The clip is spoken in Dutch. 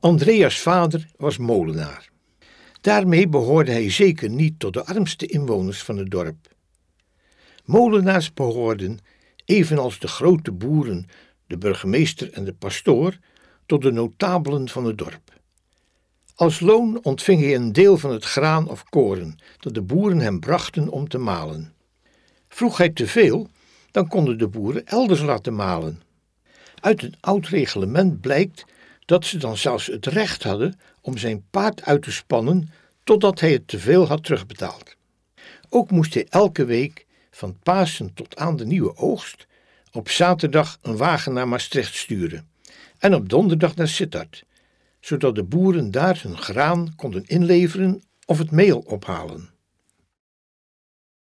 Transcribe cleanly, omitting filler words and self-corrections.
Andreas' vader was molenaar. Daarmee behoorde hij zeker niet tot de armste inwoners van het dorp. Molenaars behoorden, evenals de grote boeren, de burgemeester en de pastoor, tot de notabelen van het dorp. Als loon ontving hij een deel van het graan of koren dat de boeren hem brachten om te malen. Vroeg hij te veel, dan konden de boeren elders laten malen. Uit een oud reglement blijkt dat ze dan zelfs het recht hadden om zijn paard uit te spannen totdat hij het teveel had terugbetaald. Ook moest hij elke week, van Pasen tot aan de nieuwe oogst, op zaterdag een wagen naar Maastricht sturen en op donderdag naar Sittard, zodat de boeren daar hun graan konden inleveren of het meel ophalen.